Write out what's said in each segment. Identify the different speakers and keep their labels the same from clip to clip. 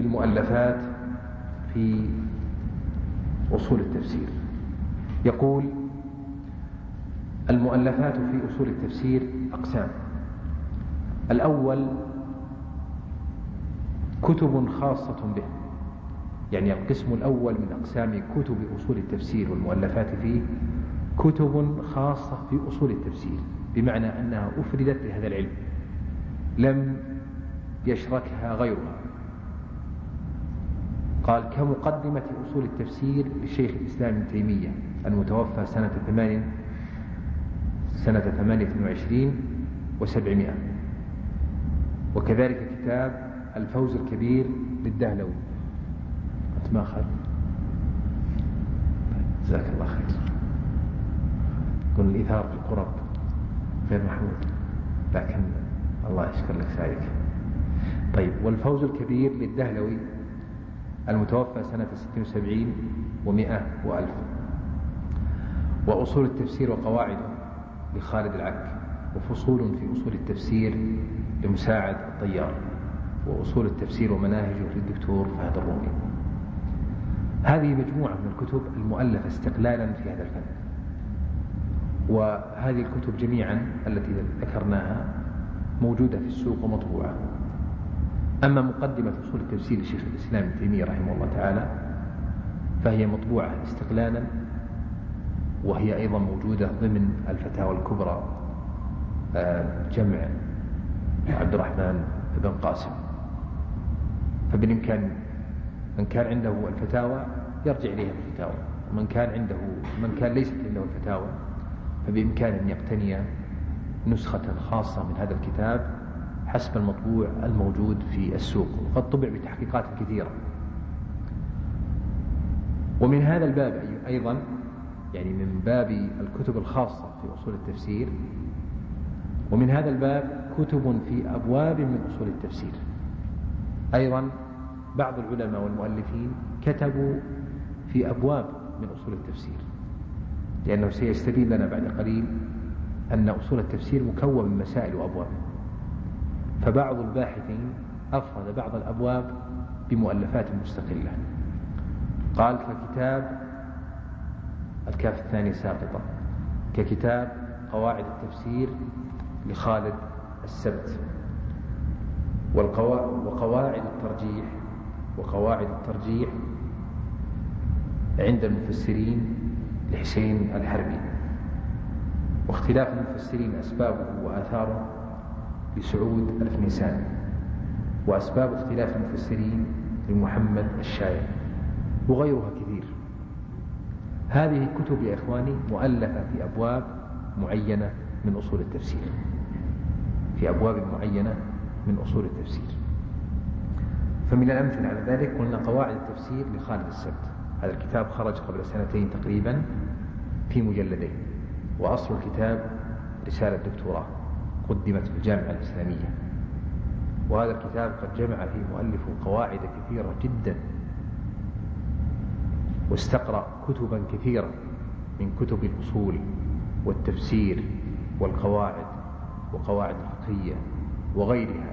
Speaker 1: المؤلفات في أصول التفسير. يقول: المؤلفات في أصول التفسير أقسام. الأول كتب خاصة به، يعني القسم الأول من أقسام كتب أصول التفسير والمؤلفات فيه كتب خاصة في أصول التفسير، بمعنى أنها أفردت لهذا العلم لم يشركها غيرها. قال: كمقدمة أصول التفسير للشيخ الإسلام ابن تيمية المتوفى سنة 28 و700، وكذلك كتاب الفوز الكبير للدهلوي. أنت ما أخذ؟ جزاك الله خير. يقول الإيثار في القرب غير محمود، لكن الله يشكر لك سعيك. طيب، والفوز الكبير للدهلوي المتوفى سنة 76 و100 و1000. وأصول التفسير وقواعده لخالد العك، وفصول في أصول التفسير لمساعد الطيار، وأصول التفسير ومناهجه للدكتور فهد الرومي. هذه مجموعة من الكتب المؤلفة استقلالا في هذا الفن، وهذه الكتب جميعا التي ذكرناها موجودة في السوق ومطبوعة. أما مقدمة أصول التفسير لشيخ الإسلام ابن تيمية رحمه الله تعالى فهي مطبوعة استقلالا، وهي أيضا موجودة ضمن الفتاوى الكبرى جمع عبد الرحمن بن قاسم. فبالإمكان من كان عنده الفتاوى يرجع إليها الفتاوى، ومن كان ليست عنده الفتاوى فبإمكان أن يقتني نسخة خاصة من هذا الكتاب حسب المطبوع الموجود في السوق، وقد طبع بتحقيقات كثيرة. ومن هذا الباب أيضا، يعني من باب الكتب الخاصة في أصول التفسير، ومن هذا الباب كتب في أبواب من أصول التفسير. أيضا بعض العلماء والمؤلفين كتبوا في أبواب من أصول التفسير، لأنه سيستبين لنا بعد قليل أن أصول التفسير مكون من مسائل وأبواب. فبعض الباحثين أفرد بعض الأبواب بمؤلفات مستقلة. قال: ككتاب الكاف الثاني ساقطة، ككتاب قواعد التفسير لخالد السبت، وقواعد الترجيح عند المفسرين لحسين الحربي، واختلاف المفسرين أسبابه وآثاره لسعود الفنيساني، وأسباب اختلاف المفسرين لمحمد الشايع، وغيرها كثير. هذه الكتب يا إخواني مؤلفة في أبواب معينة من أصول التفسير، في أبواب معينة من أصول التفسير. فمن الأمثلة على ذلك قلنا قواعد التفسير لخالد السبت. هذا الكتاب خرج قبل 2 تقريبا في مجلدين، وأصل الكتاب رسالة دكتوراه قدمت في الجامعة الإسلامية. وهذا الكتاب قد جمع فيه مؤلف قواعد كثيرة جدا، واستقرأ كتبا كثيرة من كتب الأصول والتفسير والقواعد وقواعد الفقهية وغيرها،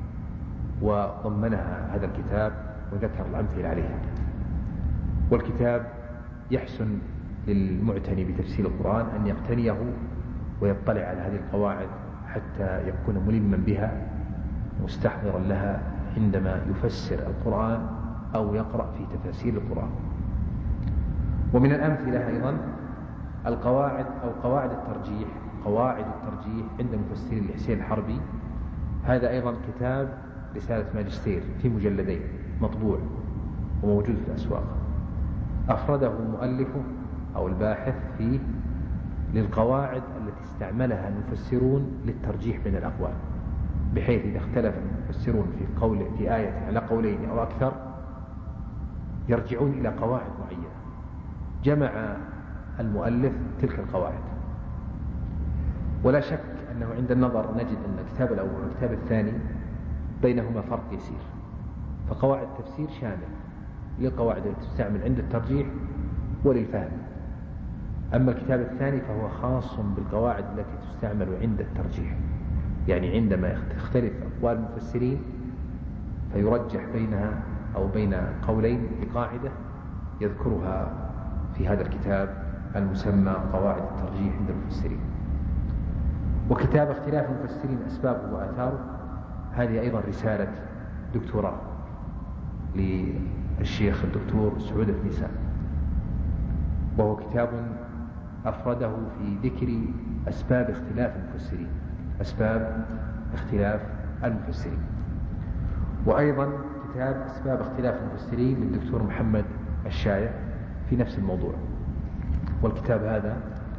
Speaker 1: وضمنها هذا الكتاب وذكر الأمثلة عليها. والكتاب يحسن للمعتني بتفسير القرآن أن يقتنيه ويطلع على هذه القواعد حتى يكون ملما بها مستحضرا لها عندما يفسر القرآن أو يقرأ في تفاسير القرآن. ومن الأمثلة أيضا القواعد أو قواعد الترجيح، قواعد الترجيح عند المفسرين لحسين الحربي. هذا أيضا كتاب رسالة ماجستير في مجلدين مطبوع وموجود في الأسواق، أفرده المؤلف أو الباحث فيه للقواعد التي استعملها المفسرون للترجيح بين الأقوال، بحيث إذا اختلف المفسرون في آية على قولين أو أكثر يرجعون إلى قواعد معينة. جمع المؤلف تلك القواعد. ولا شك أنه عند النظر نجد أن الكتاب الأول والكتاب الثاني بينهما فرق يسير. فقواعد التفسير شامل للقواعد التي تستعمل عند الترجيح وللفهم، أما الكتاب الثاني فهو خاص بالقواعد التي تستعمل عند الترجيح، يعني عندما تختلف أقوال المفسرين فيرجح بينها أو بين قولين بقاعدة يذكرها في هذا الكتاب المسمى قواعد الترجيح عند المفسرين. وكتاب اختلاف المفسرين أسبابه وآثاره، هذه أيضا رسالة دكتوراه للشيخ الدكتور سعود النساء، وهو كتاب أفرده في ذكر أسباب اختلاف المفسرين، أسباب اختلاف المفسرين. وأيضا كتاب أسباب اختلاف المفسرين للدكتور محمد الشايع في نفس الموضوع، والكتاب هذا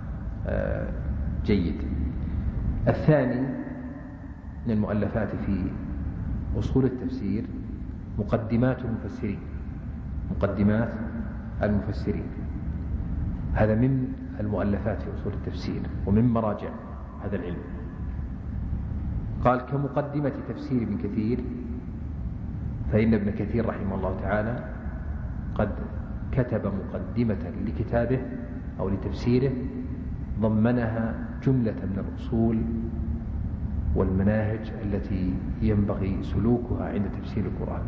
Speaker 1: جيد. الثاني من المؤلفات في أصول التفسير مقدمات المفسرين، مقدمات المفسرين، هذا من المؤلفات في أصول التفسير ومن مراجع هذا العلم. قال: كمقدمة تفسير ابن كثير، فإن ابن كثير رحمه الله تعالى قد كتب مقدمة لكتابه أو لتفسيره ضمنها جملة من الأصول والمناهج التي ينبغي سلوكها عند تفسير القرآن.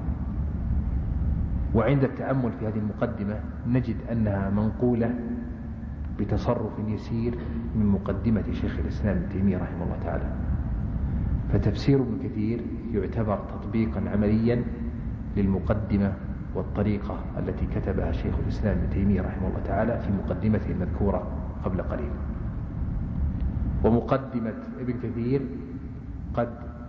Speaker 1: وعند التأمل في هذه المقدمة نجد أنها منقولة بتصرف يسير من مقدمة شيخ الإسلام ابن تيمية رحمه الله تعالى. فتفسير ابن كثير يعتبر تطبيقا عمليا للمقدمة والطريقة التي كتبها شيخ الإسلام ابن تيمية رحمه الله تعالى في مقدمته المذكورة قبل قليل. ومقدمة ابن كثير قد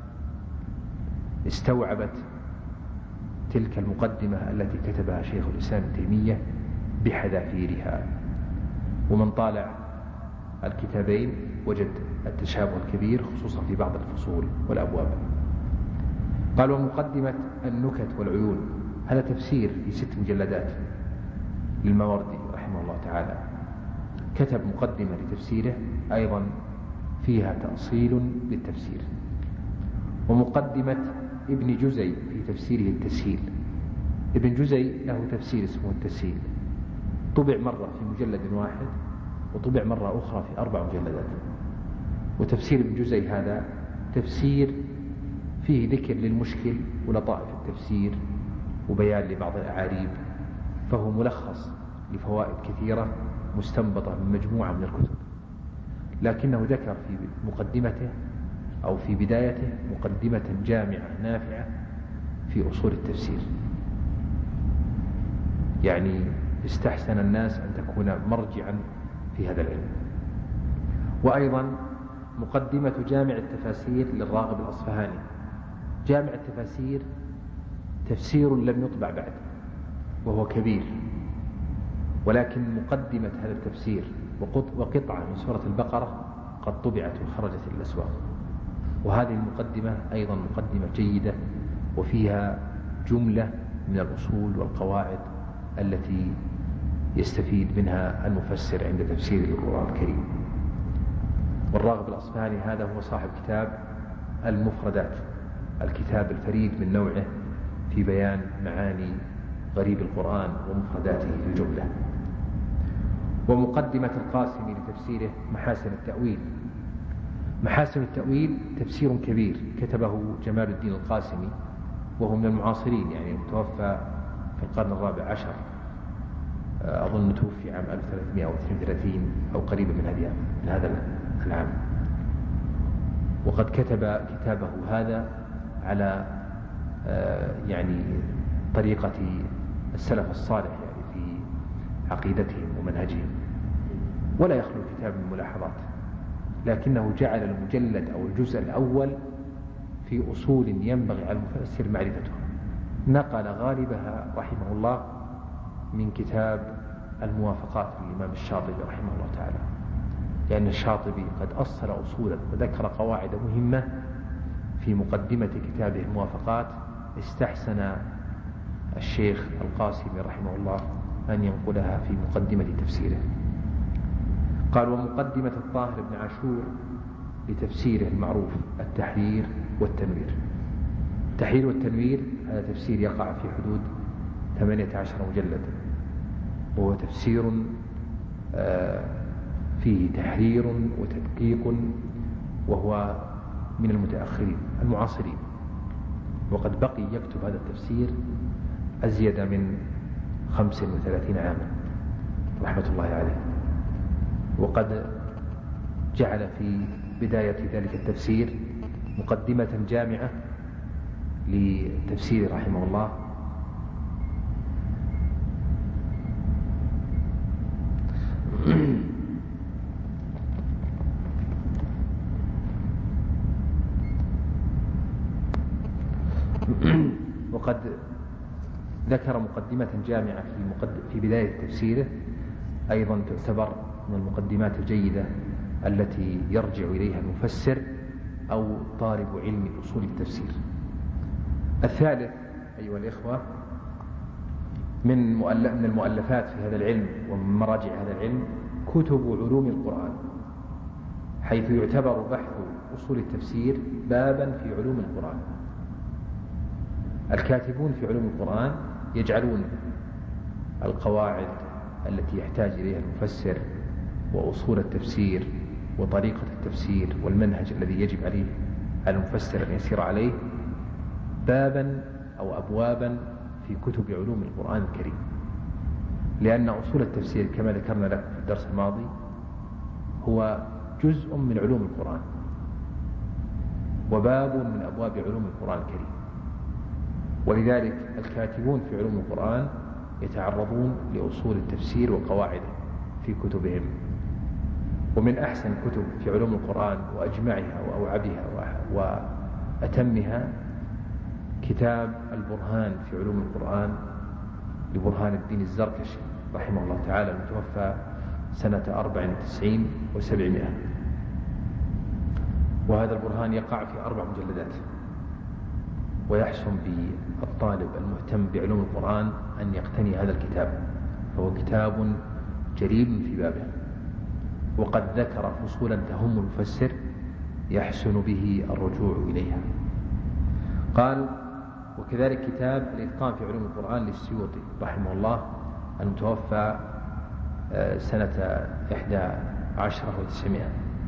Speaker 1: استوعبت تلك المقدمة التي كتبها شيخ الإسلام ابن تيمية بحذافيرها، ومن طالع الكتابين وجد التشابه الكبير خصوصا في بعض الفصول والأبواب. قال: ومقدمة النكت والعيون، هذا تفسير في 6 مجلدات للماوردي رحمه الله تعالى، كتب مقدمة لتفسيره أيضا فيها تأصيل للتفسير. ومقدمة ابن جزي في تفسيره التسهيل، ابن جزي له تفسير اسمه التسهيل، طبع مرة في مجلد واحد وطبع مرة أخرى في 4 مجلدات. وتفسير ابن جزي هذا تفسير فيه ذكر للمشكل ولطائف التفسير وبيان لبعض الأعاريب، فهو ملخص لفوائد كثيرة مستنبطة من مجموعة من الكتب، لكنه ذكر في مقدمته أو في بدايته مقدمة جامعة نافعة في أصول التفسير، يعني استحسن الناس أن تكون مرجعا في هذا العلم. وأيضا مقدمة جامع التفاسير للراغب الأصفهاني. جامع التفاسير تفسير لم يطبع بعد وهو كبير، ولكن مقدمة هذا التفسير وقطعة من سورة البقرة قد طبعت وخرجت إلى الأسواق، وهذه المقدمة أيضا مقدمة جيدة وفيها جملة من الأصول والقواعد التي يستفيد منها المفسر عند تفسير القرآن الكريم. والراغب الأصفهاني هذا هو صاحب كتاب المفردات، الكتاب الفريد من نوعه في بيان معاني غريب القرآن ومفرداته في الجملة. ومقدمة القاسمي لتفسيره محاسن التأويل. محاسن التأويل تفسير كبير كتبه جمال الدين القاسمي، وهو من المعاصرين، يعني متوفى في القرن الرابع عشر، أظن توفي عام 1332 أو قريبا من هذا العام. وقد كتب كتابه هذا على يعني طريقة السلف الصالح، يعني في عقيدتهم ومنهجهم، ولا يخلو الكتاب من ملاحظات، لكنه جعل المجلد أو الجزء الأول في أصول ينبغي على المفسر معرفتها، نقل غالبها رحمه الله من كتاب الموافقات للإمام الشاطبي رحمه الله تعالى، لأن الشاطبي قد أصل أصولا وذكر قواعد مهمة في مقدمة كتابه الموافقات، استحسن الشيخ القاسمي رحمه الله أن ينقلها في مقدمة تفسيره. قال: ومقدمة الطاهر بن عاشور لتفسيره المعروف التحرير والتنوير. التحرير والتنوير هذا تفسير يقع في حدود 18 مجلد، وهو تفسير فيه تحرير وتدقيق، وهو من المتأخرين المعاصرين، وقد بقي يكتب هذا التفسير أزيد من 35 عاما رحمة الله عليه. وقد جعل في بداية ذلك التفسير مقدمة جامعة لتفسير رحمه الله، وقد ذكر مقدمة جامعة في بداية تفسيره أيضا تعتبر من المقدمات الجيدة التي يرجع إليها المفسر أو طالب علم أصول التفسير. الثالث أيها الإخوة من المؤلفات في هذا العلم ومن مراجع هذا العلم كتب علوم القرآن، حيث يعتبر بحث أصول التفسير بابا في علوم القرآن. الكاتبون في علوم القرآن يجعلون القواعد التي يحتاج إليها المفسر وأصول التفسير وطريقة التفسير والمنهج الذي يجب على المفسر أن يسير عليه بابا أو أبوابا في كتب علوم القرآن الكريم، لأن أصول التفسير كما ذكرنا لك في الدرس الماضي هو جزء من علوم القرآن وباب من أبواب علوم القرآن الكريم. ولذلك الكاتبون في علوم القرآن يتعرضون لأصول التفسير وقواعده في كتبهم. ومن أحسن الكتب في علوم القرآن وأجمعها وأوعبها وأتمها كتاب البرهان في علوم القرآن لبرهان الدين الزركشي رحمه الله تعالى، المتوفى سنة 94 و700. وهذا البرهان يقع في 4 مجلدات، ويحسن بالطالب المهتم بعلوم القرآن أن يقتني هذا الكتاب، فهو كتاب جليل في بابه، وقد ذكر فصولا تهم المفسر يحسن به الرجوع إليها. قال: وكذلك كتاب الإتقان في علوم القرآن للسيوطي رحمه الله، المتوفى سنة 11 و900.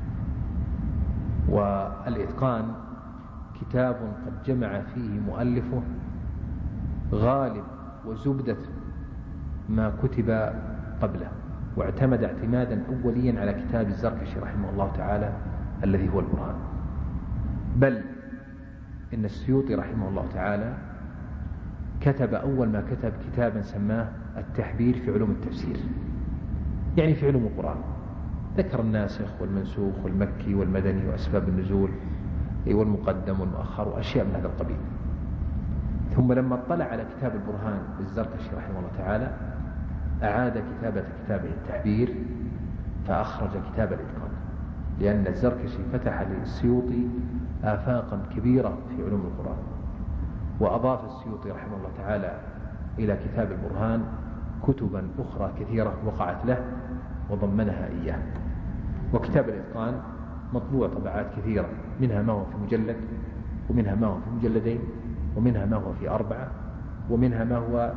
Speaker 1: والإتقان كتاب قد جمع فيه مؤلفه غالب وزبدة ما كتب قبله، واعتمد اعتمادا أوليا على كتاب الزركشي رحمه الله تعالى الذي هو البرهان. بل إن السيوطي رحمه الله تعالى كتب أول ما كتب كتابا سماه التحبير في علوم التفسير، يعني في علوم القرآن، ذكر الناسخ والمنسوخ والمكي والمدني وأسباب النزول والمقدم والمؤخر وأشياء من هذا القبيل. ثم لما اطلع على كتاب البرهان للزركشي رحمه الله تعالى أعاد كتابه التحبير، فأخرج كتاب الإتقان، لأن الزركشي فتح للسيوطي آفاقا كبيرة في علوم القرآن. وأضاف السيوطي رحمه الله تعالى إلى كتاب البرهان كتبا أخرى كثيرة وقعت له وضمنها إياه. وكتاب الإتقان مطبوع طبعات كثيرة، منها ما هو في مجلد، ومنها ما هو في مجلدين، ومنها ما هو في 4، ومنها ما هو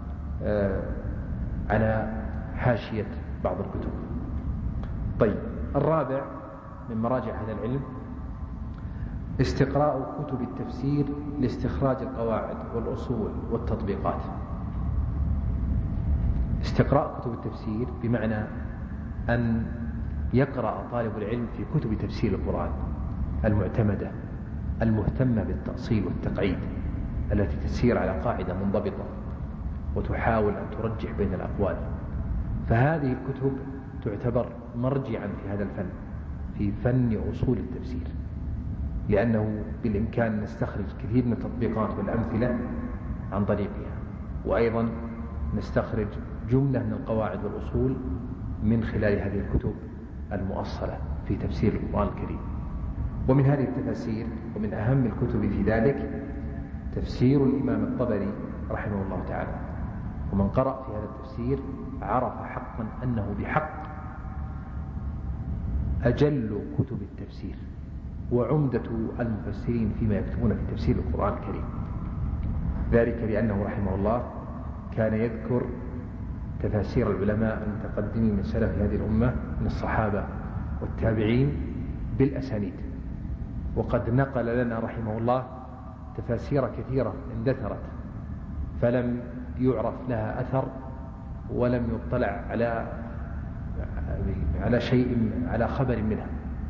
Speaker 1: على حاشية بعض الكتب. طيب، الرابع من مراجع هذا العلم استقراء كتب التفسير لاستخراج القواعد والأصول والتطبيقات. استقراء كتب التفسير بمعنى أن يقرأ طالب العلم في كتب تفسير القرآن المعتمدة المهتمة بالتأصيل والتقعيد، التي تسير على قاعدة منضبطة وتحاول أن ترجح بين الأقوال. فهذه الكتب تعتبر مرجعا في هذا الفن، في فن أصول التفسير، لأنه بالإمكان نستخرج كثير من التطبيقات والأمثلة عن طريقها، وأيضا نستخرج جملة من القواعد والأصول من خلال هذه الكتب المؤصلة في تفسير القرآن الكريم. ومن هذه التفاسير ومن أهم الكتب في ذلك تفسير الإمام الطبري رحمه الله تعالى. ومن قرأ في هذا التفسير عرف حقا أنه بحق أجل كتب التفسير وعمدة المفسرين فيما يكتبون في تفسير القرآن الكريم، ذلك لأنه رحمه الله كان يذكر تفاسير العلماء المتقدمين من سلف هذه الأمة من الصحابة والتابعين بالأسانيد، وقد نقل لنا رحمه الله تفاسير كثيرة اندثرت فلم يعرف لها أثر ولم يطلع على شيء، على خبر منها،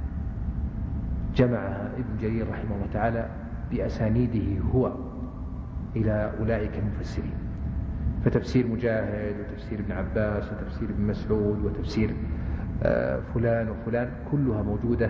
Speaker 1: جمعها ابن جرير رحمه الله تعالى بأسانيده هو إلى أولئك المفسرين. فتفسير مجاهد وتفسير ابن عباس وتفسير ابن مسعود وتفسير فلان وفلان كلها موجودة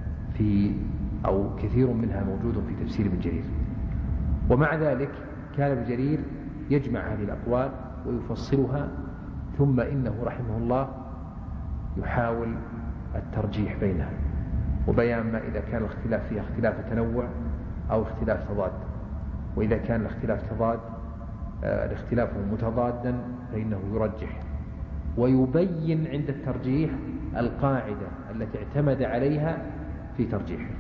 Speaker 1: أو كثير منها موجود في تفسير ابن جرير. ومع ذلك كان ابن جرير يجمع هذه الأقوال ويفصلها، ثم إنه رحمه الله يحاول الترجيح بينها وبيان ما إذا كان الاختلاف فيها اختلاف تنوع أو اختلاف تضاد، وإذا كان الاختلاف متضادا فإنه يرجح ويبين عند الترجيح القاعدة التي اعتمد عليها في ترجيحه،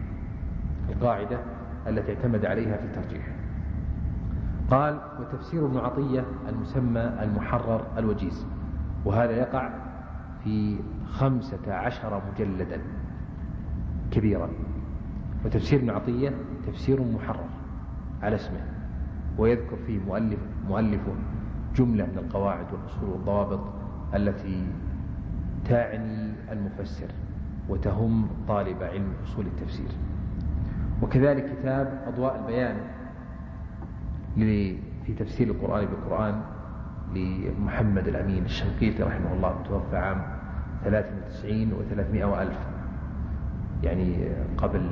Speaker 1: قال: وتفسير ابن عطية المسمى المحرر الوجيز، وهذا يقع في 15 مجلدا كبيرا. وتفسير ابن عطية تفسير محرر على اسمه، ويذكر فيه مؤلف جملة من القواعد والأصول والضوابط التي تعني المفسر وتهم طالب علم أصول التفسير. وكذلك كتاب أضواء البيان في تفسير القرآن بالقرآن لمحمد الأمين الشنقيطي رحمه الله، توفى عام 93 و300 وألف، يعني قبل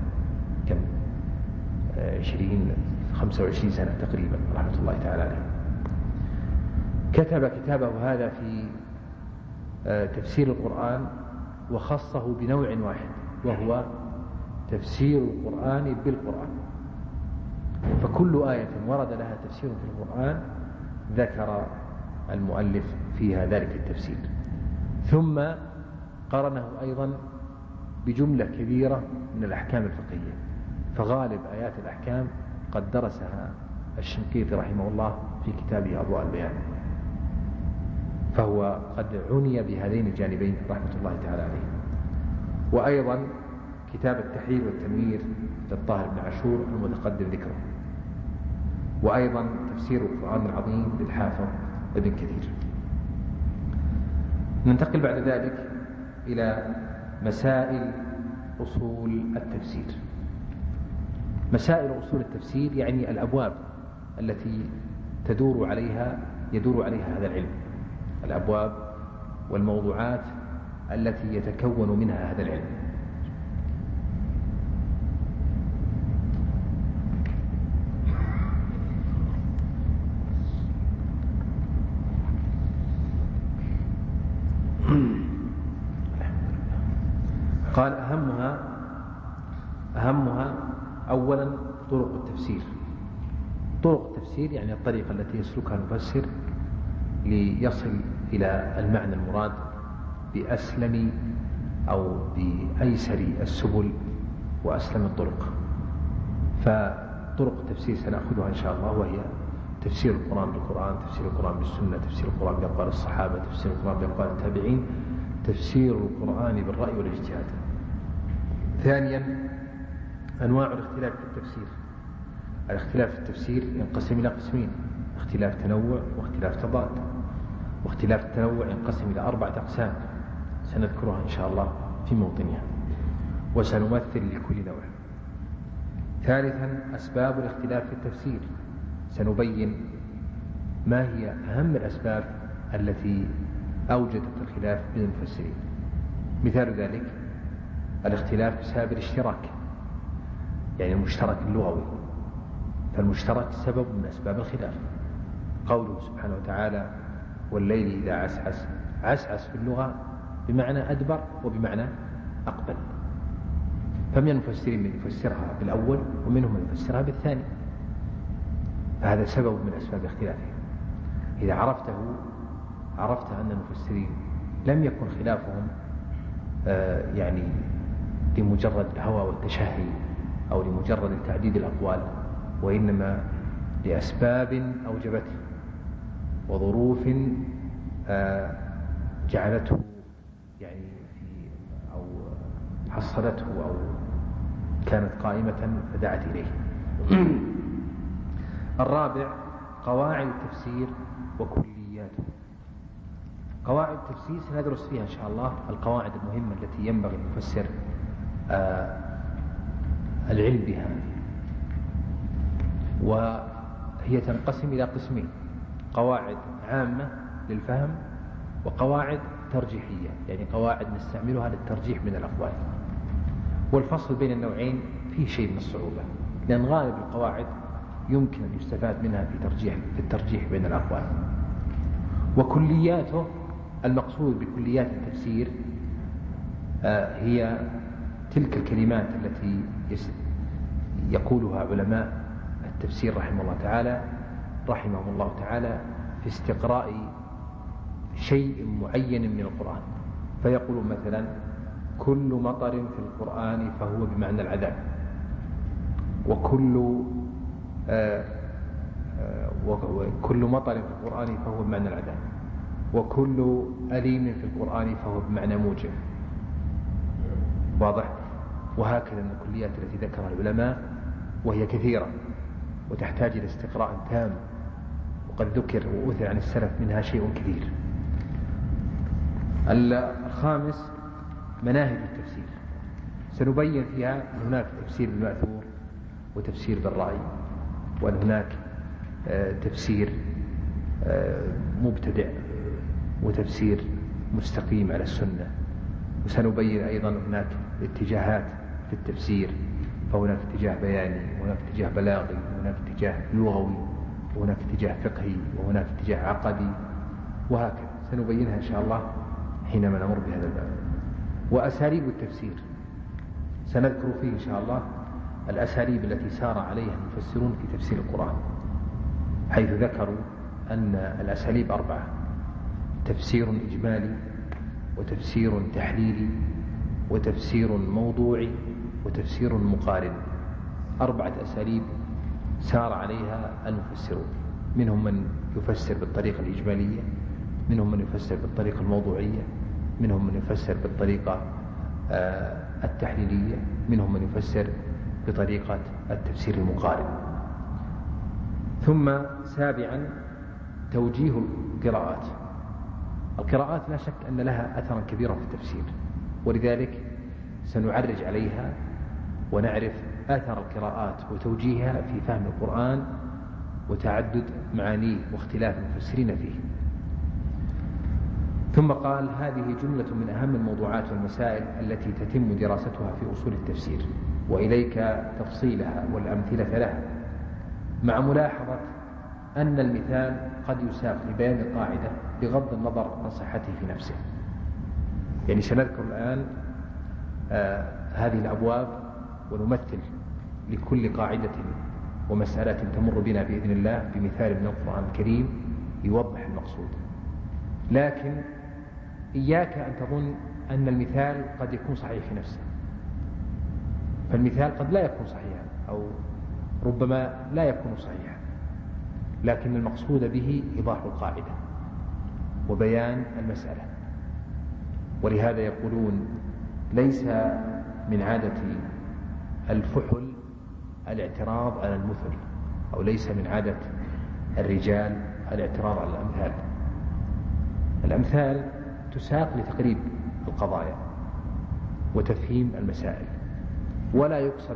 Speaker 1: 25 سنة تقريبا رحمة الله تعالى عليه. كتب كتابه هذا في تفسير القرآن وخصه بنوع واحد، وهو تفسير القرآن بالقرآن. فكل آية ورد لها تفسير في القرآن ذكر المؤلف فيها ذلك التفسير، ثم قرنه أيضا بجملة كبيرة من الأحكام الفقهية. فغالب آيات الأحكام قد درسها الشنقيطي رحمه الله في كتابه أضواء البيان، فهو قد عني بهذين الجانبين رحمة الله تعالى عليه. وأيضا كتاب التحرير والتنوير للطاهر بن عاشور المتقدم ذكره، وأيضا تفسير القرآن العظيم للحافظ ابن كثير. ننتقل بعد ذلك إلى مسائل أصول التفسير. مسائل أصول التفسير يعني الأبواب التي يدور عليها هذا العلم، الأبواب والموضوعات التي يتكون منها هذا العلم. قال: أهمها أولا طرق التفسير. طرق التفسير يعني الطريقة التي يسلكها المفسر ليصل إلى المعنى المراد بأسلم أو بأيسر السبل وأسلم الطرق. فطرق التفسير سنأخذها إن شاء الله، وهي تفسير القرآن بالقرآن، تفسير القرآن بالسنة، تفسير القرآن بأقوال الصحابة، تفسير القرآن بأقوال التابعين، تفسير القرآن بالرأي والاجتهاد. ثانيا أنواع الاختلاف في التفسير. الاختلاف في التفسير ينقسم إلى قسمين: اختلاف تنوع واختلاف تضاد. واختلاف التنوع ينقسم إلى 4 أقسام سنذكرها إن شاء الله في موطنها، وسنمثل لكل نوع. ثالثا أسباب الاختلاف في التفسير، سنبين ما هي أهم الأسباب التي أوجدت الخلاف بين المفسرين. مثال ذلك الاختلاف بسبب الاشتراك، يعني المشترك اللغوي، فالمشترك سبب من أسباب الخلاف. قوله سبحانه وتعالى: والليل إذا عسعس. عسعس في اللغة بمعنى أدبر وبمعنى أقبل، فمن المفسرين من يفسرها بالأول ومنهم من يفسرها بالثاني، فهذا سبب من أسباب اختلافهم. إذا عرفت أن المفسرين لم يكن خلافهم يعني لمجرد الهوى والتشهي أو لمجرد تعديد الأقوال، وإنما لأسباب أوجبته وظروف جعلته يعني أو حصلته أو كانت قائمة فدعت إليه. الرابع قواعد التفسير وكلياته. قواعد التفسير سندرس فيها إن شاء الله القواعد المهمة التي ينبغي المفسر العلم بها، وهي تنقسم إلى قسمين: قواعد عامة للفهم، وقواعد ترجيحية، يعني قواعد نستعملها للترجيح من الأقوال. والفصل بين النوعين فيه شيء من الصعوبة، لأن غالب القواعد يمكن أن يستفاد منها في الترجيح بين الأقوال. وكلياته، المقصود بكليات التفسير هي تلك الكلمات التي يقولها علماء التفسير رحمهم الله تعالى في استقراء شيء معين من القرآن، فيقول مثلا: كل مطر في القرآن فهو بمعنى العذاب، وكل مطر في القرآن فهو بمعنى العذاب، وكل أليم في القرآن فهو بمعنى موجع. واضح؟ وهكذا من الكليات التي ذكرها العلماء، وهي كثيرة وتحتاج إلى استقراء تام، وقد ذكر وأثر عن السلف منها شيء كثير. الخامس مناهج التفسير، سنبين فيها أن هناك تفسير بالمأثور وتفسير بالرأي، وأن هناك تفسير مبتدع وتفسير مستقيم على السنة. وسنبين أيضا هناك اتجاهات في التفسير، فهناك اتجاه بياني، وهناك اتجاه بلاغي، وهناك اتجاه لغوي، وهناك اتجاه فقهي، وهناك اتجاه عقدي، وهكذا سنبينها إن شاء الله حينما نمر بهذا الباب. وأساليب التفسير سنذكر فيه إن شاء الله الأساليب التي سار عليها المفسرون في تفسير القرآن، حيث ذكروا أن الأساليب 4: تفسير إجمالي، وتفسير تحليلي، وتفسير موضوعي، وتفسير مقارن. 4 أساليب سار عليها المفسرون، منهم من يفسر بالطريقة الإجمالية، منهم من يفسر بالطريقة الموضوعية، منهم من يفسر بالطريقة التحليلية، منهم من يفسر بطريقة التفسير المقارن. ثم 7 توجيه القراءات. القراءات لا شك أن لها أثرا كبيرا في التفسير، ولذلك سنعرج عليها ونعرف أثر القراءات وتوجيهها في فهم القرآن وتعدد معانيه واختلاف المفسرين فيه. ثم قال: هذه جملة من أهم الموضوعات والمسائل التي تتم دراستها في أصول التفسير، وإليك تفصيلها والأمثلة لها، مع ملاحظة أن المثال قد يساق لبيان القاعدة بغض النظر عن صحته في نفسه. يعني سنذكر الآن هذه الأبواب، ونمثل لكل قاعدة ومسألة تمر بنا بإذن الله بمثال من القرآن الكريم يوضح المقصود. لكن إياك أن تظن أن المثال قد يكون صحيح في نفسه، فالمثال قد لا يكون صحيحا، أو ربما لا يكون صحيحا، لكن المقصود به إيضاح القاعدة وبيان المسألة. ولهذا يقولون: ليس من عادة الفحل الاعتراض على المثل، أو ليس من عادة الرجال الاعتراض على الأمثال. الأمثال تساق لتقريب القضايا وتفهيم المسائل، ولا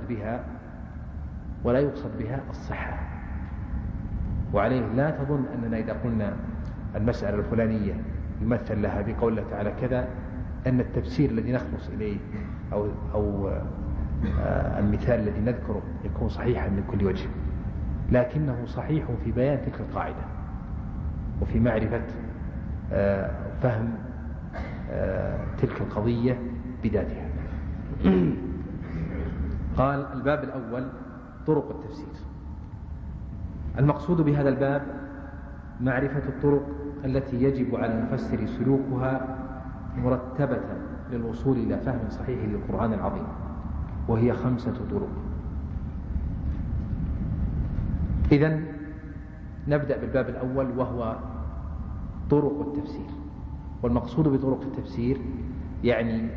Speaker 1: يقصد بها الصحة. وعليه لا تظن أننا إذا قلنا المسألة الفلانية يمثل لها بقول الله تعالى كذا أن التفسير الذي نخلص إليه أو المثال الذي نذكره يكون صحيحا من كل وجه، لكنه صحيح في بيان تلك القاعدة وفي معرفة فهم تلك القضية بذاتها. قال: الباب الأول طرق التفسير. المقصود بهذا الباب معرفة الطرق التي يجب على المفسر سلوكها مرتبة للوصول إلى فهم صحيح للقرآن العظيم، وهي 5 طرق. إذن نبدأ بالباب الأول، وهو طرق التفسير. والمقصود بطرق التفسير يعني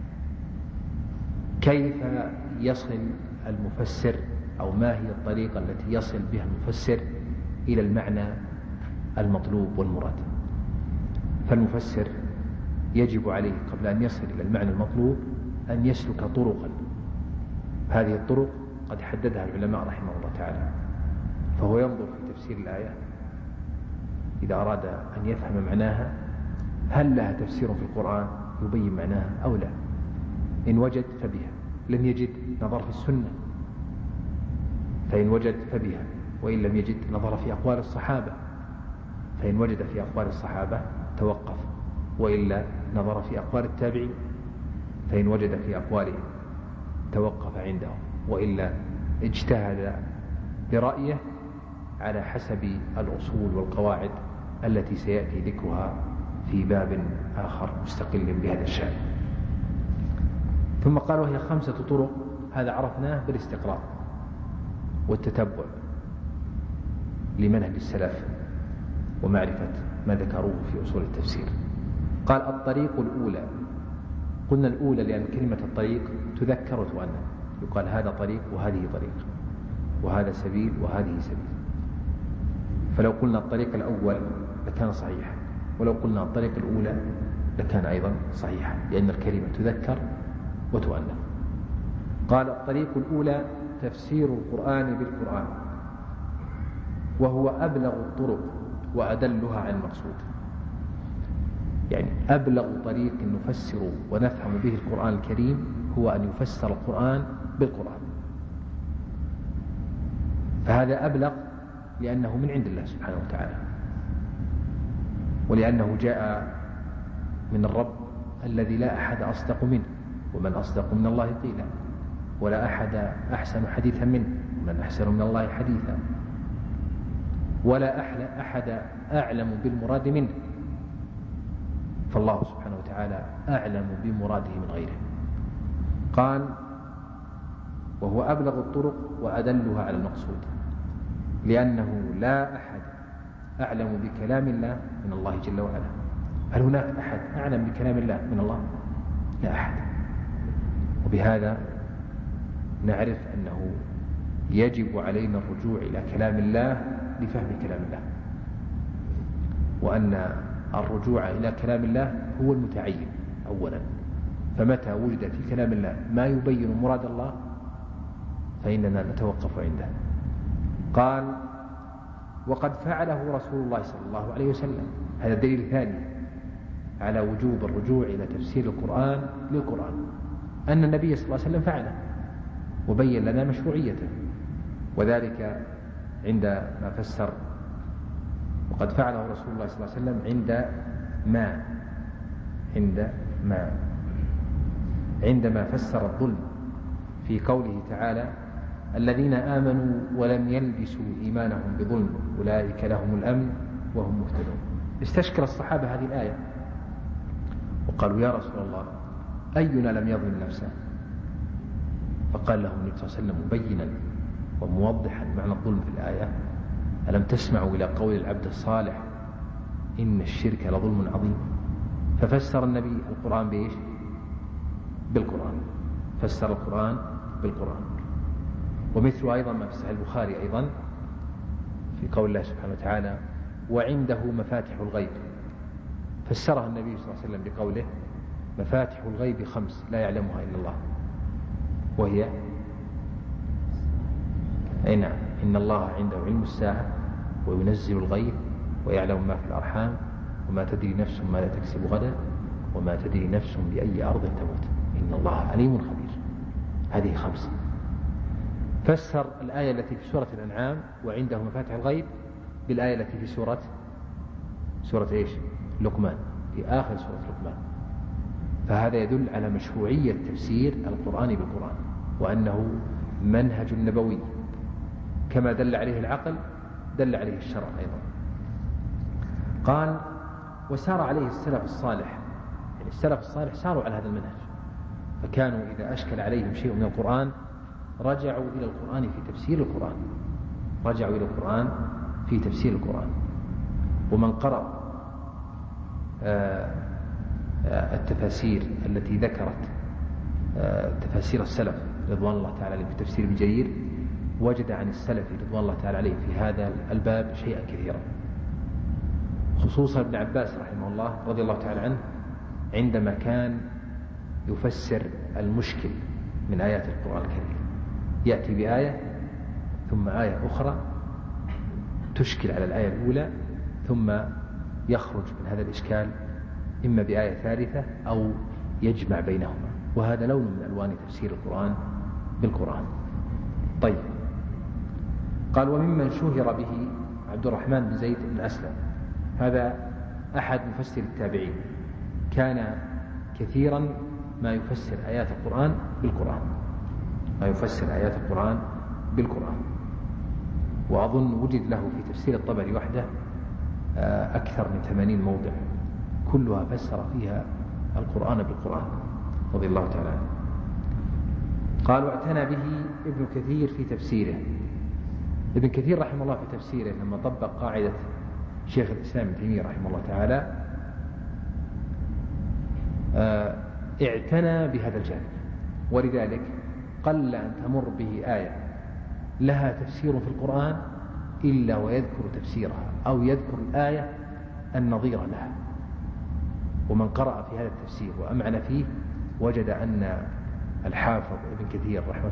Speaker 1: كيف يصل المفسر، أو ما هي الطريقة التي يصل بها المفسر إلى المعنى المطلوب والمراد. فالمفسر يجب عليه قبل أن يصل إلى المعنى المطلوب أن يسلك طرقا، هذه الطرق قد حددها العلماء رحمه الله تعالى. فهو ينظر في تفسير الآية إذا أراد أن يفهم معناها، هل لها تفسير في القرآن يبين معناها أو لا؟ إن وجد فبها، لم يجد نظر في السنة، فإن وجد فبها، وإن لم يجد نظر في أقوال الصحابة، فإن وجد في أقوال الصحابة توقف، وإلا نظر في أقوال التابعين، فإن وجد في أقوالهم توقف عندهم، وإلا اجتهد برأيه على حسب الأصول والقواعد التي سيأتي ذكرها في باب آخر مستقل بهذا الشأن. ثم قال وهي 5 طرق، هذا عرفناه بالاستقراء والتتبع لمنهج السلف ومعرفة ما ذكروه في أصول التفسير. قال الطريق الأولى، قلنا الأولى لأن كلمة الطريق تذكر وتؤنث، يقال هذا طريق وهذه طريق، وهذا سبيل وهذه سبيل. فلو قلنا الطريق الأول لكان صحيحا، ولو قلنا الطريق الأولى لكان أيضا صحيحا، لأن الكلمة تذكر وتؤنث. قال الطريق الأولى تفسير القرآن بالقرآن، وهو أبلغ الطرق وأدلها عن المقصود. يعني أبلغ طريق نفسر ونفهم به القرآن الكريم هو أن يفسر القرآن بالقرآن، فهذا أبلغ لأنه من عند الله سبحانه وتعالى، ولأنه جاء من الرب الذي لا أحد أصدق منه، ومن أصدق من الله قيلا، ولا أحد أحسن حديثا منه، ومن أحسن من الله حديثا، ولا أحد أعلم بالمراد منه، فالله سبحانه وتعالى أعلم بمراده من غيره. قال وهو أبلغ الطرق وأدلها على المقصود، لأنه لا أحد أعلم بكلام الله من الله جل وعلا. هل هناك أحد أعلم بكلام الله من الله؟ لا أحد. وبهذا نعرف أنه يجب علينا الرجوع إلى كلام الله لفهم كلام الله، وأن الرجوع إلى كلام الله هو المتعين أولا. فمتى وجد في كلام الله ما يبين مراد الله فإننا نتوقف عنده. قال وقد فعله رسول الله صلى الله عليه وسلم. هذا دليل ثاني على وجوب الرجوع إلى تفسير القرآن للقرآن، أن النبي صلى الله عليه وسلم فعله وبين لنا مشروعيته، وذلك عندما فسر وقد فعله رسول الله صلى الله عليه وسلم عندما فسر الظلم في قوله تعالى الذين آمنوا ولم يلبسوا إيمانهم بظلم أولئك لهم الأمن وهم مهتدون. استشكل الصحابة هذه الآية وقالوا يا رسول الله أينا لم يظلم نفسه؟ فقال لهم النبي صلى الله عليه وسلم مبينا وموضحا معنى الظلم في الآية ألم تسمعوا إلى قول العبد الصالح إن الشرك لظلم عظيم؟ ففسر النبي القرآن بإيش؟ بالقرآن، فسر القرآن بالقرآن. ومثل أيضا ما في صحيح البخاري أيضا في قول الله سبحانه وتعالى وعنده مفاتح الغيب، فسرها النبي صلى الله عليه وسلم بقوله مفاتح الغيب 5 لا يعلمها إلا الله، وهي نعم إن الله عنده علم الساعة وينزل الغيب ويعلم ما في الأرحام وما تدري نفس ما لا تكسب غدا وما تدري نفس بأي أرض تموت إن الله عليم خبير. هذه 5. فسر الآية التي في سورة الأنعام وعنده مفاتح الغيب بالآية التي في سورة إيش؟ لقمان، في آخر سورة لقمان. فهذا يدل على مشروعية تفسير القرآن بالقرآن، وأنه منهج نبوي كما دل عليه العقل دل عليه الشرع أيضا. قال وسار عليه السلف الصالح، يعني السلف الصالح ساروا على هذا المنهج، فكانوا إذا أشكل عليهم شيء من القرآن رجعوا إلى القرآن في تفسير القرآن، رجعوا إلى القرآن في تفسير القرآن. ومن قرأ التفاسير التي ذكرت تفاسير السلف رضوان الله تعالى في تفسير ابن جرير وجد عن السلف رضوان الله تعالى عليه في هذا الباب شيئا كثيرا، خصوصا ابن عباس رحمه الله رضي الله تعالى عنه عندما كان يفسر المشكل من آيات القرآن الكريم، يأتي بآية ثم آية أخرى تشكل على الآية الأولى، ثم يخرج من هذا الإشكال إما بآية ثالثة أو يجمع بينهما، وهذا لون من ألوان تفسير القرآن بالقرآن. طيب، قال وممن شهر به عبد الرحمن بن زيد بن أسلم، هذا أحد مفسر التابعين، كان كثيرا ما يفسر آيات القرآن بالقرآن، وأظن وجد له في تفسير الطبري وحده أكثر من 80 موضع كلها فسر فيها القرآن بالقرآن رضي الله تعالى عنه. قال واعتنى به ابن كثير في تفسيره. ابن كثير رحمه الله في تفسيره لما طبق قاعدة شيخ الإسلام ابن تيمية رحمه الله تعالى اعتنى بهذا الجانب، ولذلك قل أن تمر به آية لها تفسير في القرآن إلا ويذكر تفسيرها أو يذكر الآية النظير لها. ومن قرأ في هذا التفسير وأمعن فيه وجد أن الحافظ ابن كثير رحمه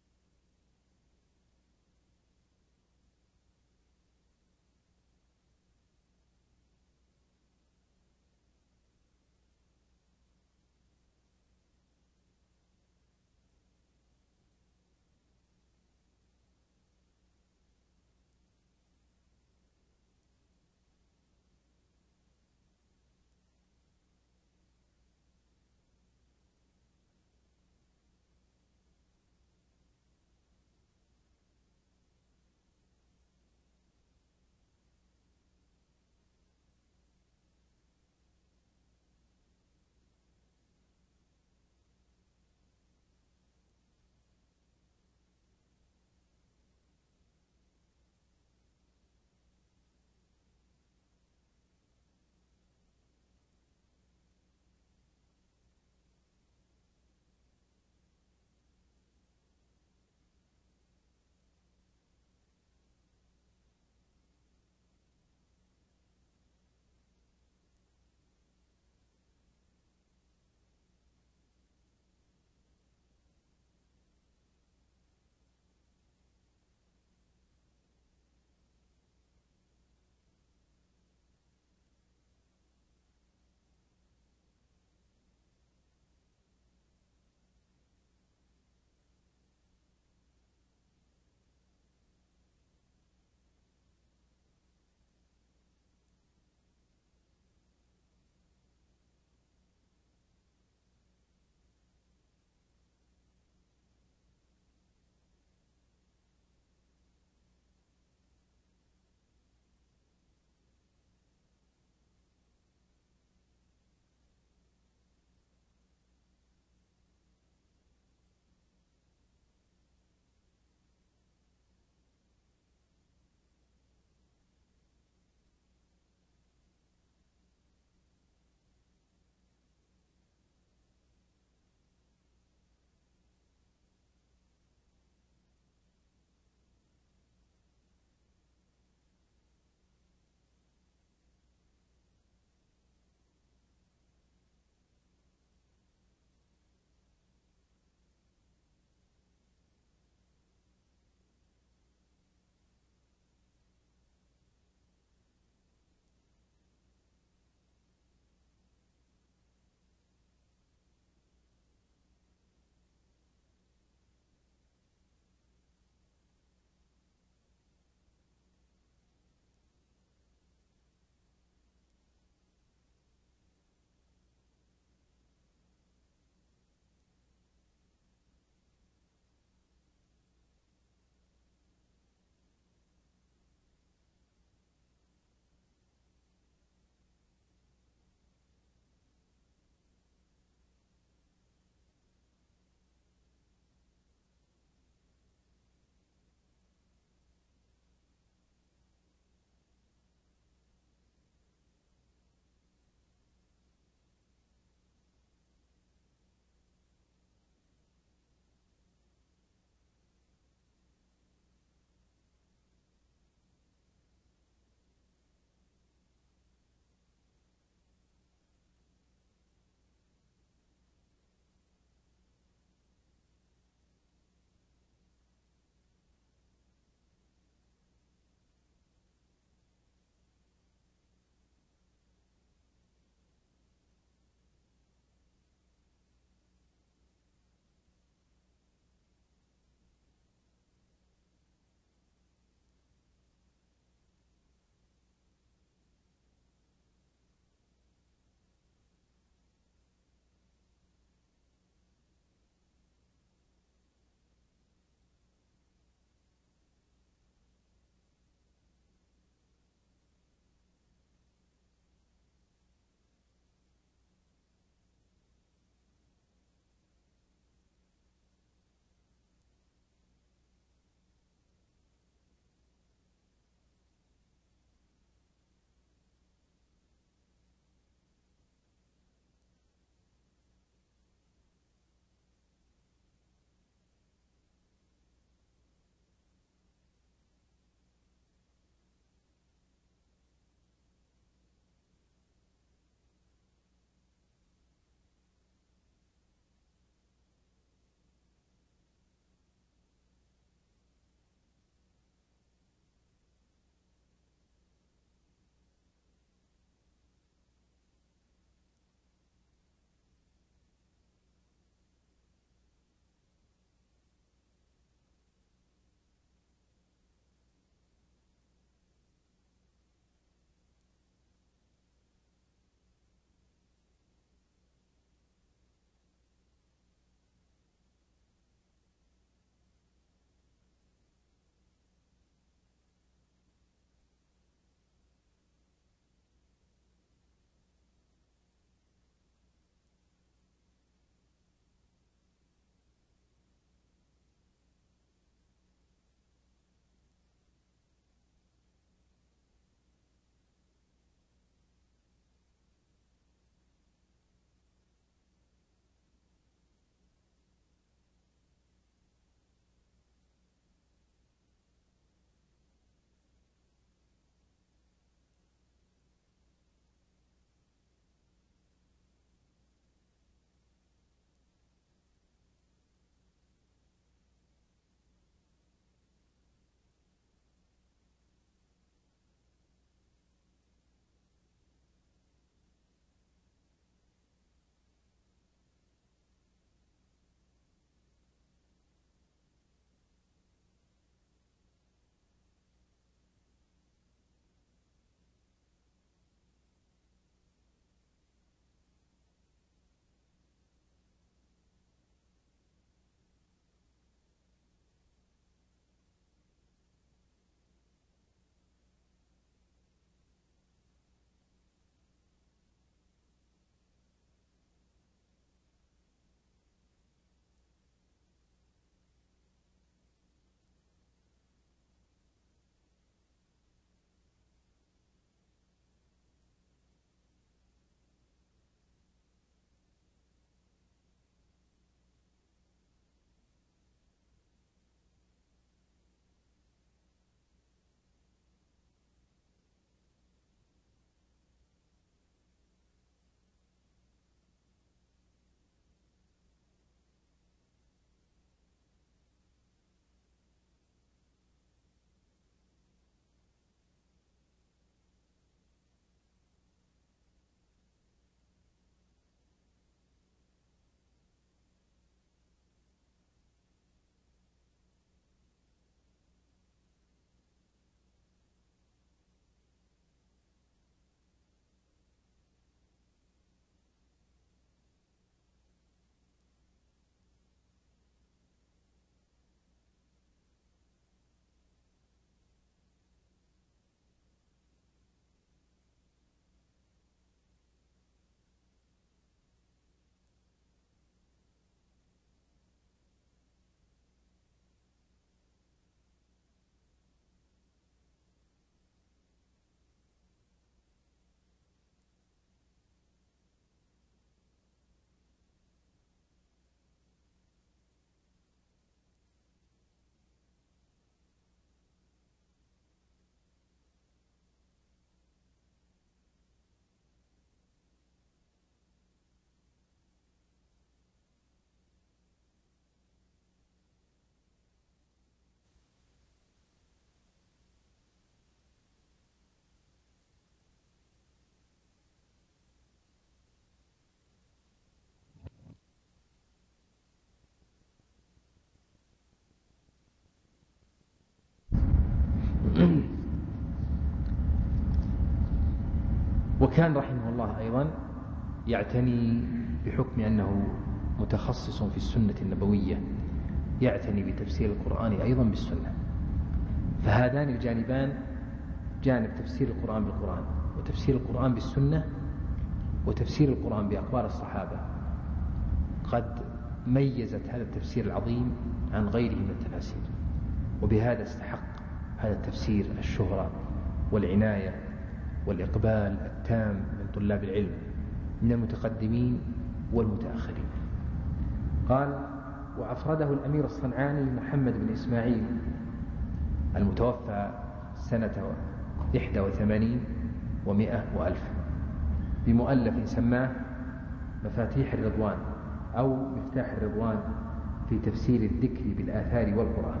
Speaker 1: وكان رحمه الله أيضا يعتني بحكم أنه متخصص في السنة النبوية، يعتني بتفسير القرآن أيضا بالسنة. فهذان الجانبان، جانب تفسير القرآن بالقرآن وتفسير القرآن بالسنة وتفسير القرآن بأقوال الصحابة، قد ميزت هذا التفسير العظيم عن غيره من التفاسير، وبهذا استحق هذا التفسير الشهرة والعناية والإقبال التام من طلاب العلم من المتقدمين والمتأخرين. قال: وأفرده الأمير الصنعاني محمد بن إسماعيل المتوفى سنة 81 و100 وألف بمؤلف سماه مفاتيح الرضوان أو مفتاح الرضوان في تفسير الذكر بالآثار والقرآن.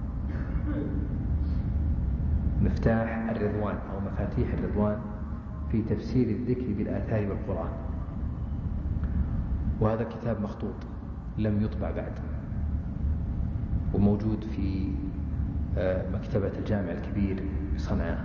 Speaker 1: مفتاح الرضوان أو مفاتيح الرضوان في تفسير الذكر بالآثار والقرآن. وهذا كتاب مخطوط لم يطبع بعد، وموجود في مكتبة الجامع الكبير بصنعاء،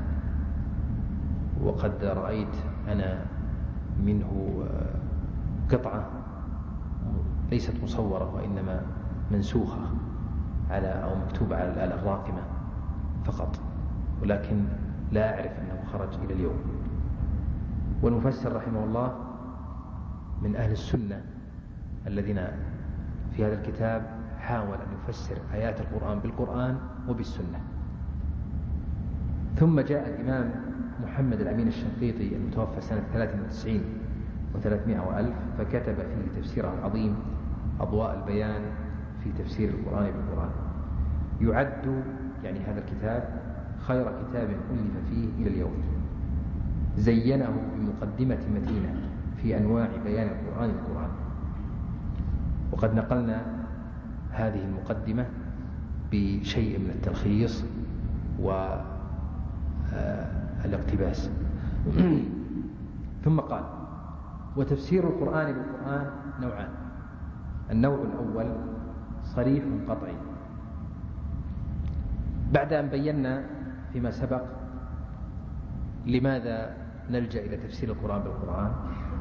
Speaker 1: وقد رأيت أنا منه قطعة ليست مصورة وإنما منسوخة على أو مكتوبة على الآلة الراقمة فقط، ولكن لا أعرف أنه خرج إلى اليوم. والمفسر رحمه الله من أهل السنة الذين في هذا الكتاب حاول أن يفسر آيات القرآن بالقرآن وبالسنة. ثم جاء الإمام محمد الأمين الشنقيطي المتوفى سنة 93 و300 وألف فكتب فيه تفسيره العظيم أضواء البيان في تفسير القرآن بالقرآن. يعد يعني هذا الكتاب خير كتاب ألف فيه إلى اليوم. زينه بمقدمة متينة في أنواع بيان القرآن بالقرآن. وقد نقلنا هذه المقدمة بشيء من التلخيص والاقتباس. ثم قال: وتفسير القرآن بالقرآن نوعان. النوع الأول صريح قطعي. بعد أن بينا فيما سبق لماذا نلجأ إلى تفسير القرآن بالقرآن،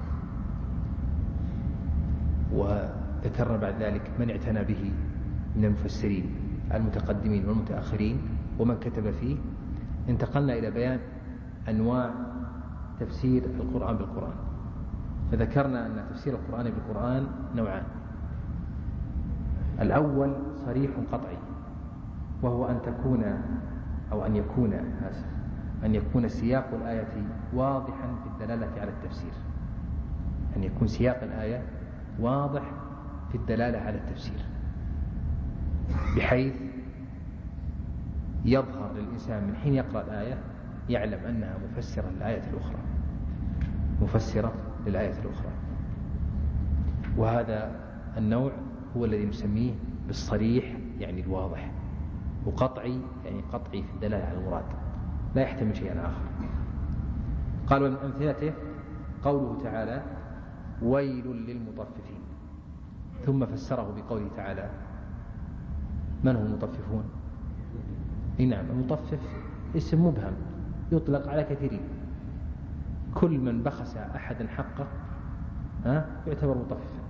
Speaker 1: وذكرنا بعد ذلك من اعتنى به من المفسرين المتقدمين والمتأخرين ومن كتب فيه، انتقلنا إلى بيان أنواع تفسير القرآن بالقرآن. فذكرنا أن تفسير القرآن بالقرآن نوعان. الأول صريح قطعي، وهو أن يكون سياق الآية واضحا في الدلالة على التفسير. أن يكون سياق الآية واضح في الدلالة على التفسير، بحيث يظهر للإنسان من حين يقرأ الآية يعلم أنها مفسرة للآية الأخرى. وهذا النوع هو الذي نسميه بالصريح يعني الواضح، وقطعي يعني قطعي في الدلالة على المراد، لا يحتمل شيئا آخر. قال: ومن أمثلته قوله تعالى: ويل للمطففين. ثم فسره بقوله تعالى: من هم المطففون؟ نعم، المطفف اسم مبهم يطلق على كثيرين. كل من بخس أحدا حقه يعتبر مطففا.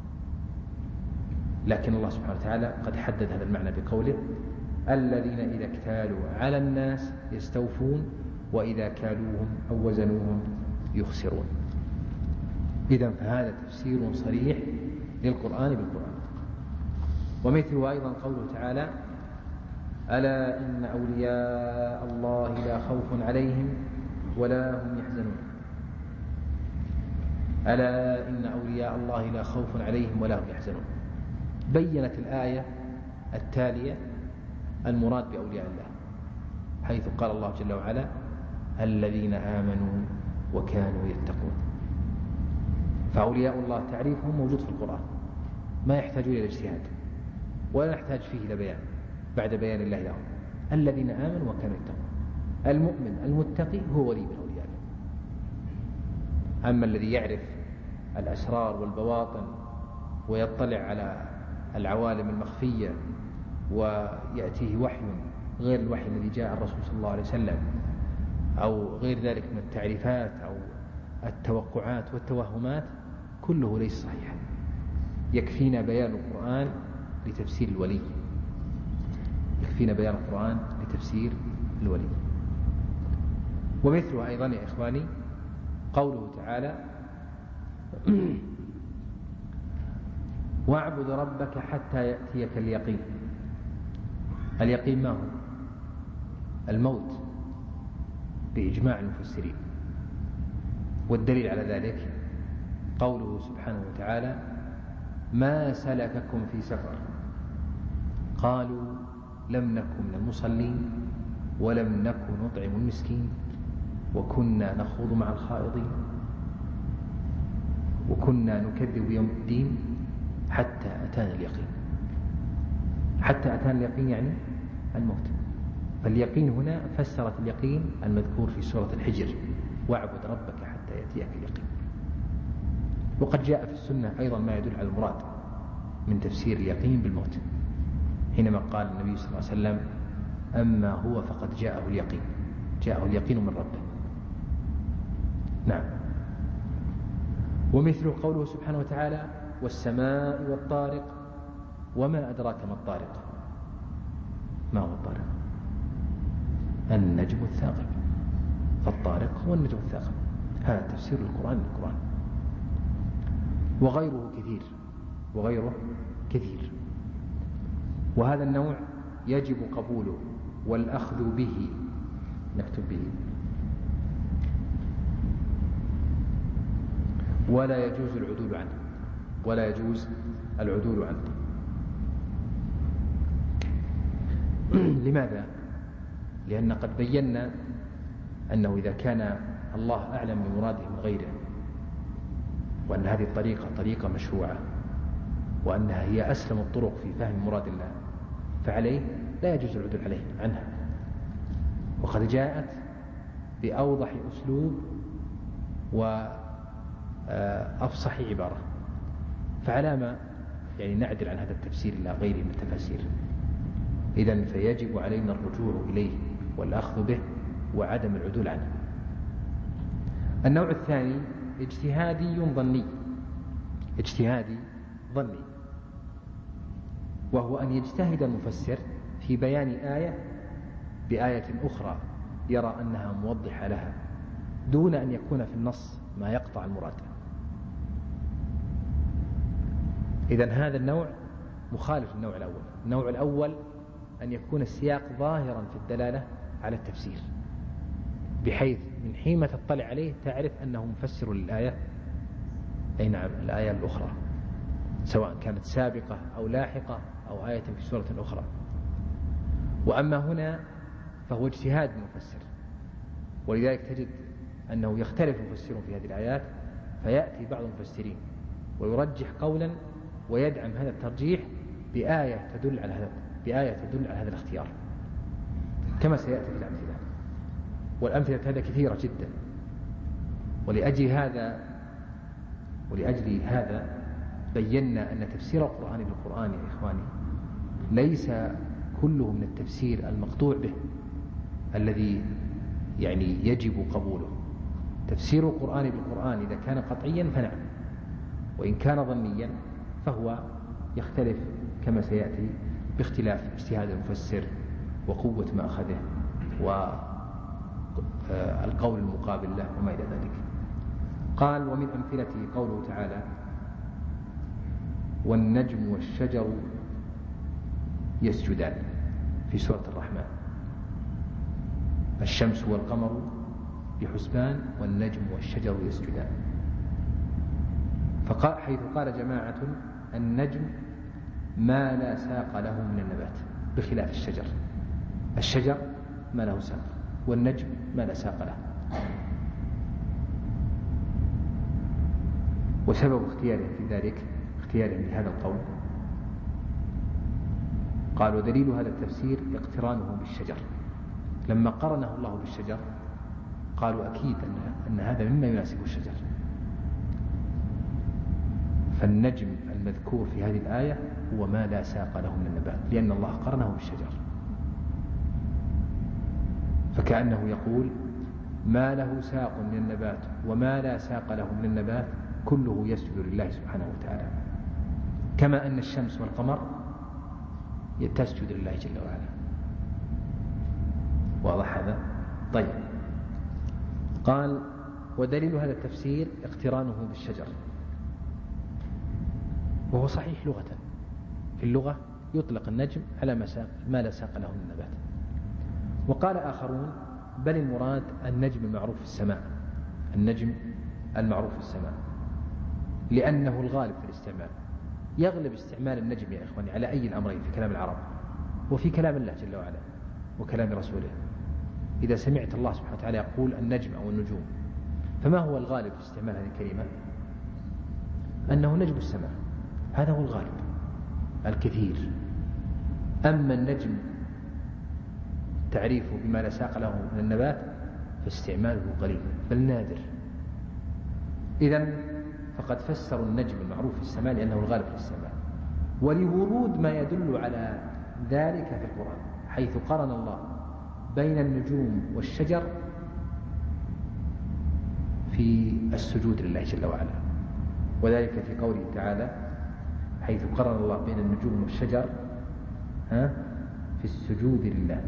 Speaker 1: لكن الله سبحانه وتعالى قد حدد هذا المعنى بقوله: الذين إذا اكتالوا على الناس يستوفون وإذا كالوهم أو وزنوهم يخسرون. إذن فهذا تفسير صريح للقرآن بالقرآن. ومثله أيضا قوله تعالى: ألا إن أولياء الله لا خوف عليهم ولا هم يحزنون. ألا إن أولياء الله لا خوف عليهم ولا هم يحزنون. بيّنت الآية التالية المراد بأولياء الله، حيث قال الله جل وعلا: الذين آمنوا وكانوا يتقون. فأولياء الله تعريفهم موجود في القرآن، ما يحتاج إلى الاجتهاد ولا نحتاج فيه إلى بيان بعد بيان الله لهم. الذين آمنوا وكانوا يتقون. المؤمن المتقي هو ولي من أولياء الله. أما الذي يعرف الأسرار والبواطن ويطلع على العوالم المخفية ويأتيه وحي غير الوحي الذي جاء الرسول صلى الله عليه وسلم، أو غير ذلك من التعريفات أو التوقعات والتوهمات كله ليس صحيحا. يكفينا بيان القرآن لتفسير الولي، يكفينا بيان القرآن لتفسير الولي. ومثله أيضا يا إخواني قوله تعالى واعبد ربك حتى يأتيك اليقين. اليقين ما هو؟ الموت بإجماع المفسرين. والدليل على ذلك قوله سبحانه وتعالى ما سلككم في سقر قالوا لم نكن من المصلين ولم نكن نطعم المسكين وكنا نخوض مع الخائضين وكنا نكذب بيوم الدين حتى أتانا اليقين. حتى أتانا اليقين يعني الموت. فاليقين هنا فسرت اليقين المذكور في سورة الحجر واعبد ربك حتى يأتيك اليقين. وقد جاء في السنة أيضا ما يدل على المراد من تفسير اليقين بالموت، حينما قال النبي صلى الله عليه وسلم أما هو فقد جاءه اليقين، جاءه اليقين من ربه. نعم. ومثل قوله سبحانه وتعالى والسماء والطارق وما أدراك ما الطارق. ما هو الطارق؟ النجم الثاقب. فالطارق هو النجم الثاقب. هذا تفسير القرآن بالقرآن. وغيره كثير، وغيره كثير. وهذا النوع يجب قبوله والأخذ به. نكتب به. ولا يجوز العدول عنه، ولا يجوز العدول عنه. لماذا؟ لأن قد بينا أنه إذا كان الله أعلم بمراده من غيره، وأن هذه الطريقة طريقة مشروعة، وأنها هي أسلم الطرق في فهم مراد الله، فعليه لا يجوز العدول عليه عنها. وقد جاءت بأوضح أسلوب وأفصح عبارة، فعلى ما يعني نعدل عن هذا التفسير إلى غيره من التفاسير. إذن فيجب علينا الرجوع إليه والأخذ به وعدم العدول عنه. النوع الثاني اجتهادي ظني. اجتهادي ظني، وهو أن يجتهد المفسر في بيان آية بآية أخرى يرى أنها موضحة لها دون أن يكون في النص ما يقطع المراد. إذن هذا النوع مخالف للنوع الأول. النوع الأول أن يكون السياق ظاهرا في الدلالة على التفسير، بحيث من حين ما تطلع عليه تعرف أنه مفسر للآية، أي نعم الآية الأخرى، سواء كانت سابقة أو لاحقة أو آية في سورة أخرى. وأما هنا فهو اجتهاد المفسر، ولذلك تجد أنه يختلف المفسرون في هذه الآيات، فيأتي بعض المفسرين ويرجح قولا ويدعم هذا الترجيح بآية تدل على هذا الاختيار، كما سيأتي في الأمثلة. والأمثلة هذا كثيرة جدا. ولأجل هذا بينا أن تفسير القرآن بالقرآن يا إخواني ليس كله من التفسير المقطوع به الذي يعني يجب قبوله. تفسير القرآن بالقرآن إذا كان قطعيا فنعم، وإن كان ظنيا فهو يختلف كما سيأتي باختلاف اجتهاد المفسر وقوة مأخذه والقول المقابل له وما إلى ذلك. قال ومن أمثلته قوله تعالى والنجم والشجر يسجدان في سورة الرحمن. الشمس والقمر بحسبان والنجم والشجر يسجدان. حيث قال جماعة النجم ما لا ساق له من النبات بخلاف الشجر. الشجر ما له ساق والنجم ما لا ساق له. وسبب اختيارهم في ذلك اختيارهم لهذا القول قال ودليل هذا التفسير اقترانه بالشجر. لما قرنه الله بالشجر قالوا أكيد أن هذا مما يناسب الشجر. فالنجم المذكور في هذه الآية هو ما لا ساق له من النبات، لأن الله قرنه بالشجر. فكأنه يقول ما له ساق من النبات وما لا ساق له من النبات كله يسجد لله سبحانه وتعالى، كما أن الشمس والقمر تسجد لله جل وعلا. واضح هذا؟ طيب. قال: ودليل هذا التفسير اقترانه بالشجر، وهو صحيح لغة. في اللغة يطلق النجم على ما لا ساق له من النبات. وقال آخرون: بل المراد النجم المعروف في السماء، النجم المعروف في السماء، لأنه الغالب في الاستعمال. يغلب استعمال النجم يا إخواني على أي الأمرين في كلام العرب وفي كلام الله جل وعلا وكلام رسوله. إذا سمعت الله سبحانه وتعالى يقول النجم أو النجوم، فما هو الغالب في استعمال هذه الكلمة؟ أنه نجم السماء، هذا هو الغالب الكثير. أما النجم تعريفه بما لا ساق له من النبات فاستعماله قليل بل نادر. إذن فقد فسروا النجم المعروف في السماء لأنه الغالب في السماء، ولورود ما يدل على ذلك في القرآن، حيث قرن الله بين النجوم والشجر في السجود لله جل وعلا، وذلك في قوله تعالى: حيث قرن الله بين النجوم والشجر في السجود لله.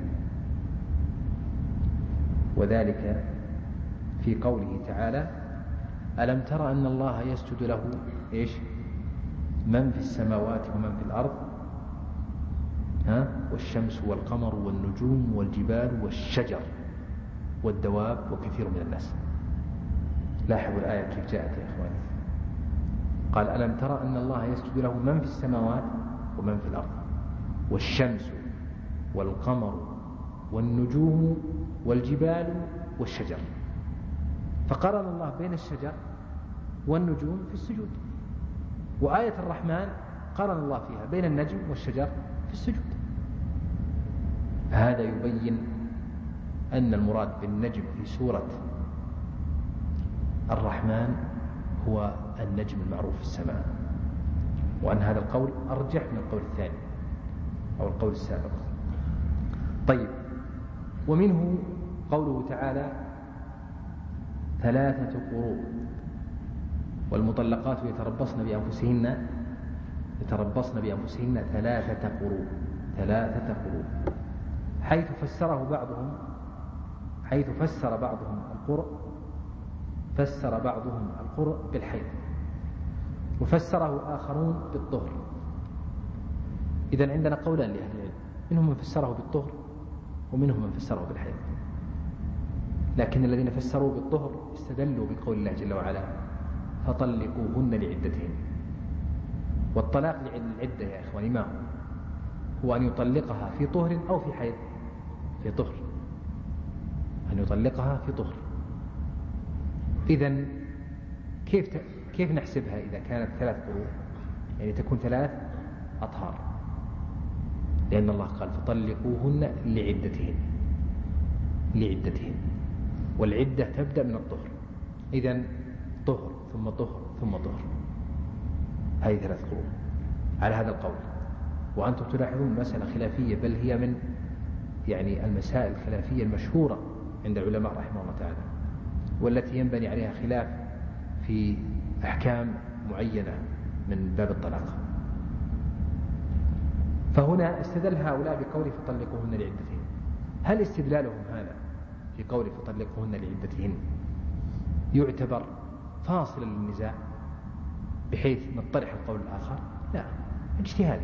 Speaker 1: وذلك في قوله تعالى: ألم تر أن الله يسجد له إيش؟ من في السماوات ومن في الأرض والشمس والقمر والنجوم والجبال والشجر والدواب وكثير من الناس. لاحظوا الآية كيف جاءت يا إخواني. قال: ألم ترى أن الله يسجد له من في السماوات ومن في الأرض والشمس والقمر والنجوم والجبال والشجر. فقرن الله بين الشجر والنجوم في السجود. وآية الرحمن قرن الله فيها بين النجم والشجر في السجود. هذا يبين أن المراد بالنجم في سورة الرحمن هو النجم المعروف في السماء، وأن هذا القول أرجح من القول الثاني أو القول السابق. طيب. ومنه قوله تعالى: 3 قروء والمطلقات يتربصن بأنفسهن 3 قروء. 3 قروء، حيث فسر بعضهم القرء بالحيض، وفسره آخرون بالطهر. إذن عندنا قولان لأهل العلم، منهم من فسره بالطهر ومنهم من فسره بالحيض. لكن الذين فسروا بالطهر استدلوا بقول الله جل وعلا: فطلقوهن لعدتهن. والطلاق للعدة يا إخواني ما هو أن يطلقها في طهر أو في حيض. في طهر، أن يطلقها في طهر. إذن كيف نحسبها إذا كانت 3 قروء؟ يعني تكون 3 أطهار، لأن الله قال: فطلقوهن لعدتهن، والعدة تبدأ من الطهر. إذن طهر ثم طهر ثم طهر، هذه 3 قروء على هذا القول. وأنتم تلاحظون مسألة خلافية، بل هي من المسائل الخلافية المشهورة عند العلماء رحمه الله تعالى، والتي ينبني عليها خلاف في أحكام معينة من باب الطلاق. فهنا استدل هؤلاء بقول فطلقوهن لعدتهن. هل استدلالهم هذا في قول فطلقوهن لعدتهن يعتبر فاصلا للنزاع بحيث نطرح القول الآخر؟ لا، اجتهادي.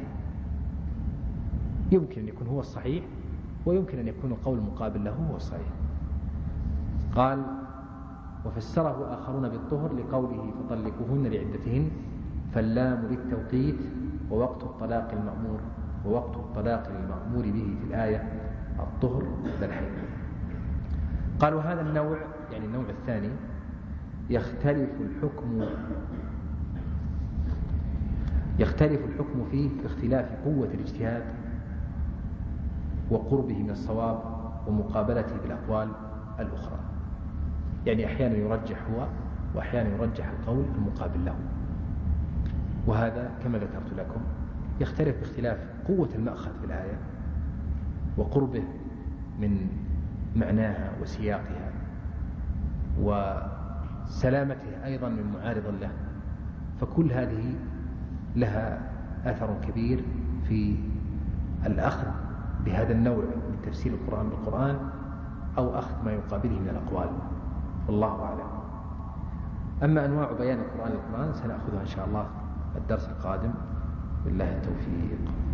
Speaker 1: يمكن أن يكون هو الصحيح، ويمكن أن يكون القول المقابل له هو الصحيح. قال: وفسره آخرون بالطهر لقوله فطلقوهن لعدتهن، فاللام للتوقيت، ووقت الطلاق المأمور به في الآية الطهر لا الحيض. قال: وهذا النوع، يعني النوع الثاني، يختلف الحكم فيه باختلاف قوة الاجتهاد وقربه من الصواب ومقابلته بالأقوال الأخرى. يعني أحيانا يرجح هو، وأحيانا يرجح القول المقابل له. وهذا كما ذكرت لكم يختلف باختلاف قوة المأخذ في الآية وقربه من معناها وسياقها وسلامته أيضا من معارض له. فكل هذه لها أثر كبير في الأخذ بهذا النوع من تفسير القرآن بالقرآن أو أخذ ما يقابله من الأقوال، والله أعلم. أما أنواع بيان القرآن للقرآن سنأخذها إن شاء الله الدرس القادم، بالله التوفيق.